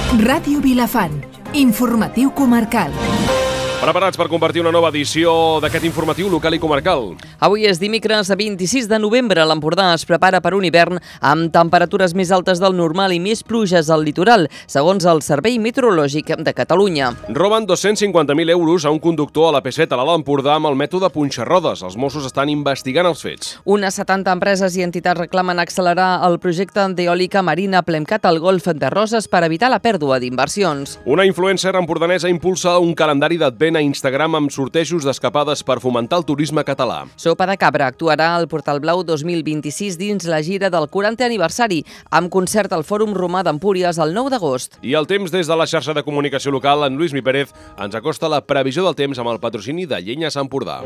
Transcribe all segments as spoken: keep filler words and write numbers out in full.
Ràdio Vilafant, informatiu comarcal. Preparats per compartir una nova edició d'aquest informatiu local i comarcal. Avui és dimecres vint-i-sis de novembre. L'Empordà es prepara per un hivern amb temperatures més altes del normal i més pluges al litoral, segons el Servei Meteorològic de Catalunya. Roben dos-cents cinquanta mil euros a un conductor a la P set a l'Alt Empordà amb el mètode punxarrodes. Els Mossos estan investigant els fets. Unes setanta empreses i entitats reclamen accelerar el projecte d'eòlica marina Plemcat al Golf de Roses per evitar la pèrdua d'inversions. Una influencer empordanesa impulsa un calendari d'advent a Instagram amb sortejos d'escapades per fomentar el turisme català. Sopa de Cabra actuarà al Portal Blau dos mil vint-i-sis dins la gira del quarantè aniversari, amb concert al Fòrum Romà d'Empúries el nou d'agost. I el temps des de la xarxa de comunicació local, en Lluís Mi Pérez ens acosta la previsió del temps amb el patrocini de Llenyes Empordà.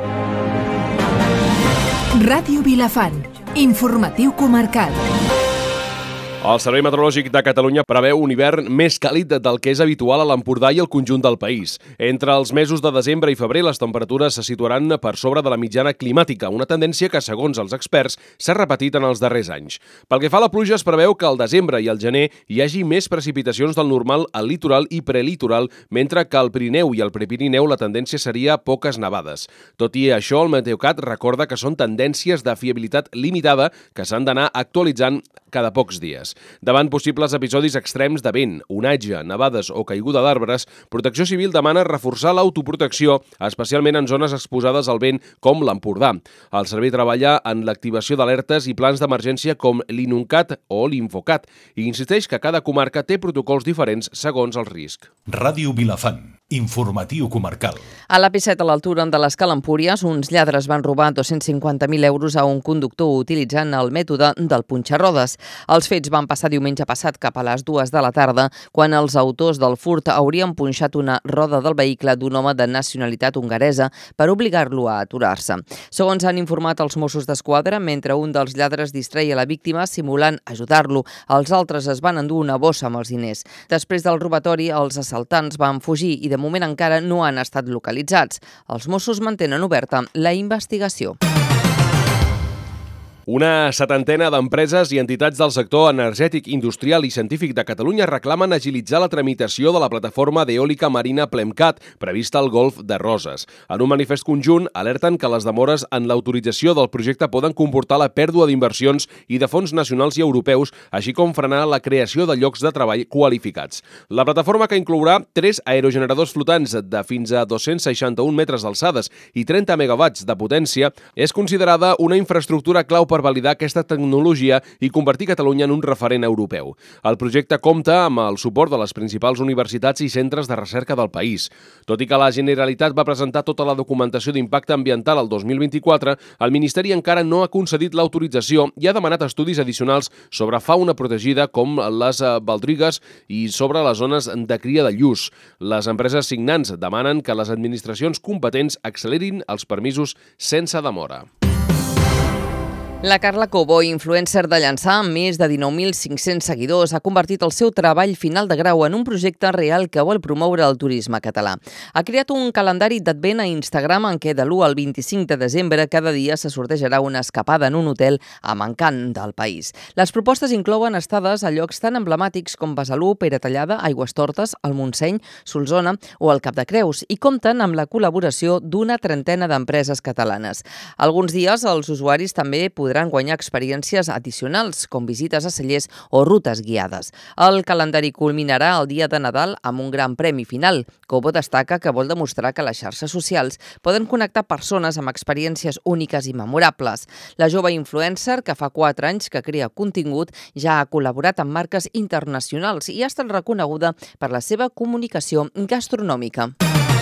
Ràdio Vilafant, informatiu comarcal. El Servei Meteorològic de Catalunya preveu un hivern més càlid del que és habitual a l'Empordà i al conjunt del país. Entre els mesos de desembre i febrer les temperatures se situaran per sobre de la mitjana climàtica, una tendència que, segons els experts, s'ha repetit en els darrers anys. Pel que fa a la pluja, es preveu que al desembre i al gener hi hagi més precipitacions del normal al litoral i prelitoral, mentre que al Pirineu i al Prepirineu la tendència seria poques nevades. Tot i això, el Meteocat recorda que són tendències de fiabilitat limitada que s'han d'anar actualitzant cada pocs dies. Davant possibles episodis extrems de vent, onatge, nevades o caiguda d'arbres, Protecció Civil demana reforçar l'autoprotecció, especialment en zones exposades al vent com l'Empordà. El servei treballa en l'activació d'alertes i plans d'emergència com l'Inuncat o l'Infocat i insisteix que cada comarca té protocols diferents segons el risc. Ràdio Vilafant, informatiu comarcal. A l'A P set, a l'altura de l'Escala Empúries, uns lladres van robar dos-cents cinquanta mil euros a un conductor utilitzant el mètode del punxarrodes. Els fets van passar diumenge passat cap a les dues de la tarda, quan els autors del furt haurien punxat una roda del vehicle d'un home de nacionalitat hongaresa per obligar-lo a aturar-se. Segons han informat els Mossos d'Esquadra, mentre un dels lladres distreia la víctima simulant ajudar-lo, els altres es van endur una bossa amb els diners. Després del robatori, els assaltants van fugir i de moment encara no han estat localitzats. Els Mossos mantenen oberta la investigació. Una setantena d'empreses i entitats del sector energètic, industrial i científic de Catalunya reclamen agilitzar la tramitació de la plataforma d'eòlica marina Plemcat, prevista al Golf de Roses. En un manifest conjunt, alerten que les demores en l'autorització del projecte poden comportar la pèrdua d'inversions i de fons nacionals i europeus, així com frenar la creació de llocs de treball qualificats. La plataforma, que inclourà tres aerogeneradors flotants de fins a dos-cents seixanta-un metres d'alçades i trenta megawatts de potència, és considerada una infraestructura clau per validar aquesta tecnologia i convertir Catalunya en un referent europeu. El projecte compta amb el suport de les principals universitats i centres de recerca del país. Tot i que la Generalitat va presentar tota la documentació d'impacte ambiental el dos mil vint-i-quatre, el Ministeri encara no ha concedit l'autorització i ha demanat estudis addicionals sobre fauna protegida com les baldrigues i sobre les zones de cria de lluç. Les empreses signants demanen que les administracions competents accelerin els permisos sense demora. La Carla Cobo, influencer de Llançà amb més de dinou mil cinc-cents seguidors, ha convertit el seu treball final de grau en un projecte real que vol promoure el turisme català. Ha creat un calendari d'advent a Instagram en què de l'u al vint-i-cinc de desembre cada dia se sortejarà una escapada en un hotel amb encant del país. Les propostes inclouen estades a llocs tan emblemàtics com Besalú, Peratallada, Aigüestortes, el Montseny, Solsona o el Cap de Creus i compten amb la col·laboració d'una trentena d'empreses catalanes. Alguns dies els usuaris també podran podran guanyar experiències addicionals, com visites a cellers o rutes guiades. El calendari culminarà el dia de Nadal amb un gran premi final. Cobo destaca que vol demostrar que les xarxes socials poden connectar persones amb experiències úniques i memorables. La jove influencer, que fa quatre anys que crea contingut, ja ha col·laborat amb marques internacionals i ha estat reconeguda per la seva comunicació gastronòmica.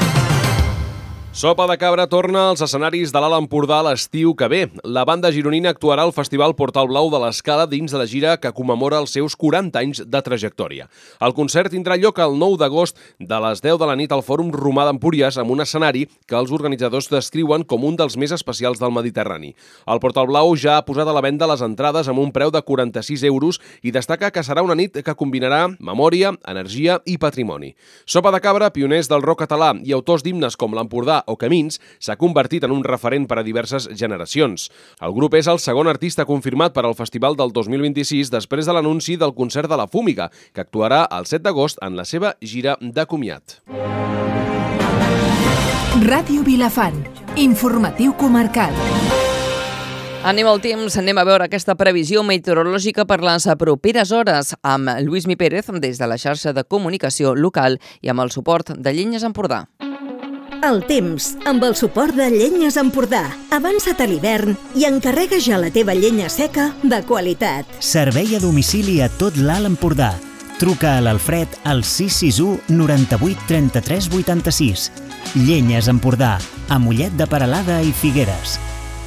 Sopa de Cabra torna als escenaris de l'Alt Empordà l'estiu que ve. La banda gironina actuarà al Festival Portal Blau de l'Escala dins de la gira que commemora els seus quaranta anys de trajectòria. El concert tindrà lloc el nou d'agost de les deu de la nit al Fòrum Romà d'Empúries amb un escenari que els organitzadors descriuen com un dels més especials del Mediterrani. El Portal Blau ja ha posat a la venda les entrades amb un preu de quaranta-sis euros i destaca que serà una nit que combinarà memòria, energia i patrimoni. Sopa de Cabra, pioners del rock català i autors d'himnes com l'Empordà Empordà o Camins s'ha convertit en un referent per a diverses generacions. El grup és el segon artista confirmat per al Festival del dos mil vint-i-sis després de l'anunci del concert de la Fúmiga, que actuarà el set d'agost en la seva gira de comiat. Ràdio Vilafant, informatiu comarcal. Anem al temps, anem a veure aquesta previsió meteorològica per les properes hores amb Lluís Mi Pérez des de la xarxa de comunicació local i amb el suport de Llenyes Empordà. El temps, amb el suport de Llenyes Empordà. Avança't a l'hivern i encarrega ja la teva llenya seca de qualitat. Servei a domicili a tot l'Alt Empordà. Truca a l'Alfred al sis sis u noranta-vuit trenta-tres vuitanta-sis. Llenyes Empordà, a Mollet de Peralada i Figueres.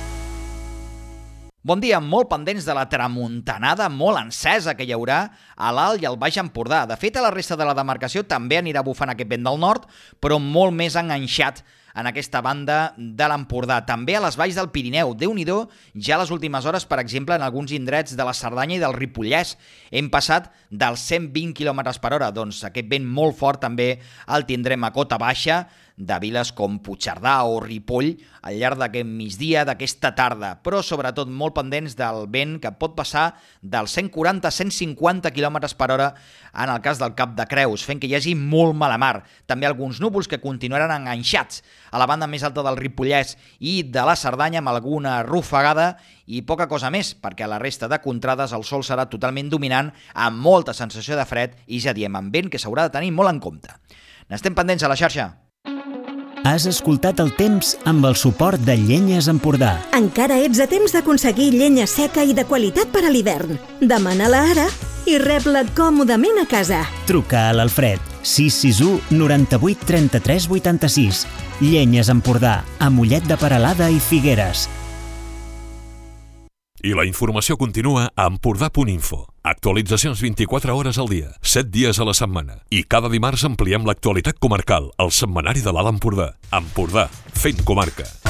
Bon dia, molt pendents de la tramuntanada molt encesa que hi haurà a l'Alt i al Baix Empordà. De fet, a la resta de la demarcació també anirà bufant aquest vent del nord, però molt més enganxat en aquesta banda de l'Empordà. També a les valls del Pirineu. Déu-n'hi-do, ja a les últimes hores, per exemple, en alguns indrets de la Cerdanya i del Ripollès, hem passat dels cent vint quilòmetres per hora. Doncs aquest vent molt fort també el tindrem a cota baixa de viles com Puigcerdà o Ripoll al llarg d'aquest migdia, d'aquesta tarda, però sobretot molt pendents del vent que pot passar dels cent quaranta a cent cinquanta quilòmetres per hora en el cas del Cap de Creus, fent que hi hagi molt mala mar. També alguns núvols que continuaran enganxats a la banda més alta del Ripollès i de la Cerdanya amb alguna rufagada i poca cosa més, perquè a la resta de contrades el sol serà totalment dominant amb molta sensació de fred i ja diem amb vent que s'haurà de tenir molt en compte. N'estem pendents a la xarxa. Has escoltat el temps amb el suport de Llenyes Empordà. Encara ets a temps d'aconseguir llenya seca i de qualitat per a l'hivern. Demana-la ara i rep-la còmodament a casa. Truca a l'Alfred sis sis u noranta-vuit trenta-tres vuitanta-sis. Llenyes Empordà, a Mollet de Peralada i Figueres. I la informació continua a empordà punt info. Actualitzacions vint-i-quatre hores al dia, set dies a la setmana. I cada dimarts ampliem l'actualitat comarcal, al setmanari de l'Alt Empordà. Empordà, fent comarca.